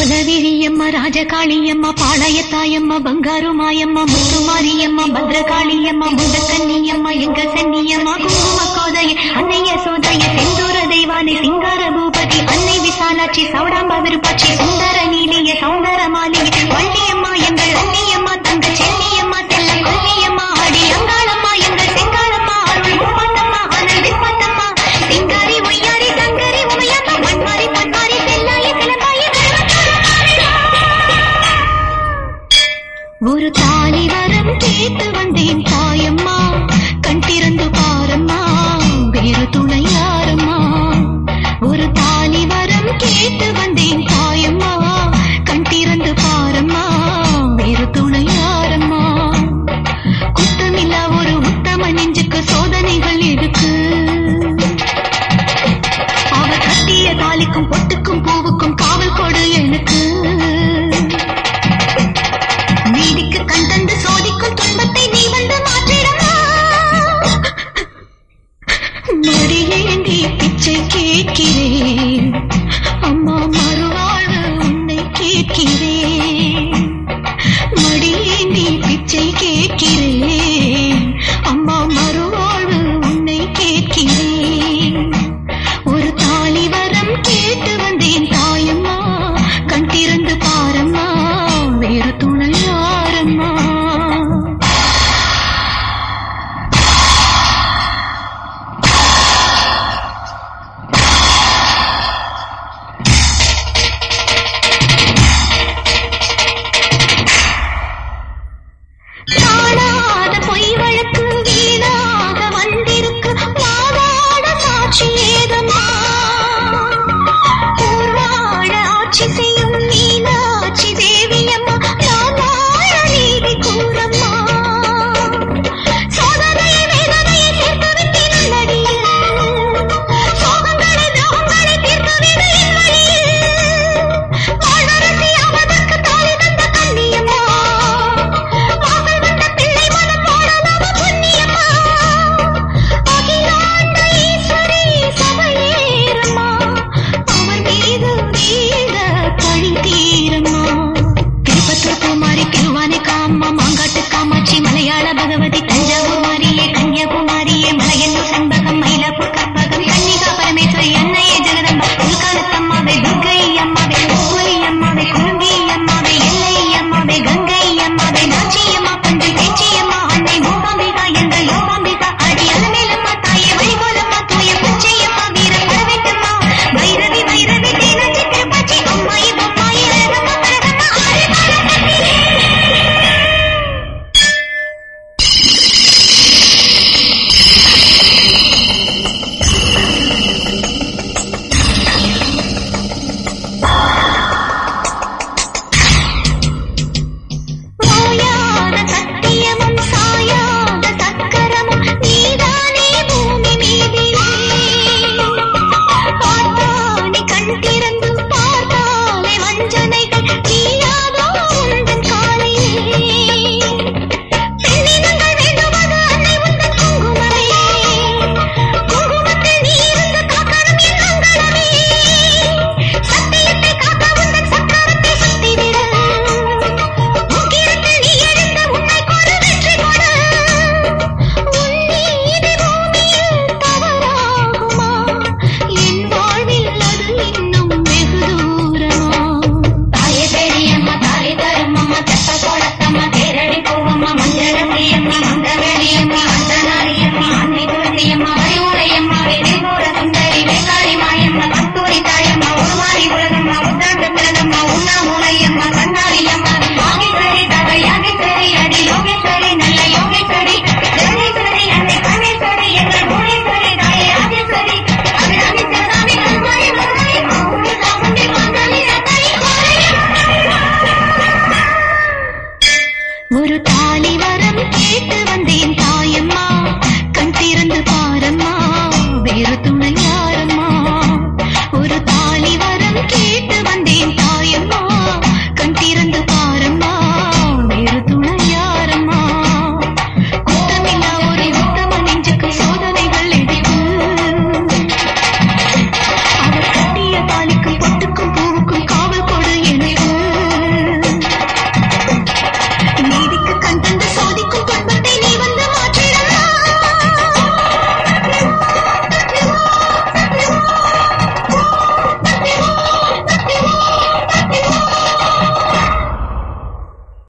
குலவிரியம்மா ராஜகாளியம்மா பாளையத்தாயம்மா பங்காரு மாயம்மா முத்துமாரியம்மா பத்ரகாளியம்மா முண்டக்கன்னியம்மா எங்க சன்னியம்மா குங்கும கோதைய அன்னைய சோதைய செந்தூர தெய்வானை சிங்கார பூபதி அன்னை விசாலாட்சி சௌடாம்பா விருப்பாட்சி சுந்தர நீலிய சௌந்தர மாலிகை வள்ளியம்மா எங்கள் அன்னியம்மா தங்க சென்னியம்மா தெல்ல கொல்லியம்மா அடி அங்காளம்மா எங்கள் செங்காளம்மா அருள் முப்பாட்டம்மா அனல் விப்பாட்டம்மா சிங்காரி ஒய்யாரி தங்கரி உமையம்மா மண்மாரி பன்மாரி செல்லாய கிளம்பாய ஒரு தாலி வரம் கேட்டு வந்தேன் தாயம்மா கண் திறந்து பாரம்மா வேறு துணை யாரம்மா ஒரு தாலி வரம் கேட்டு வந்தேன் தாயம்மா கண் திறந்து பாரம்மா வேறு துணை யாரம்மா குத்தமில்லா ஒரு உத்தம நெஞ்சுக்கு சோதனைகள் இருக்கு அவர் கட்டிய தாலிக்கும் பொட்டுக்கும் பூவுக்கும் காவல் கொடு எனக்கு நீதிக்கு கண் தந்து சோதிக்கும் துன்பத்தை நீ வந்து மாற்றிடமா மடியேந்தி பிச்சை கேட்கிறேன்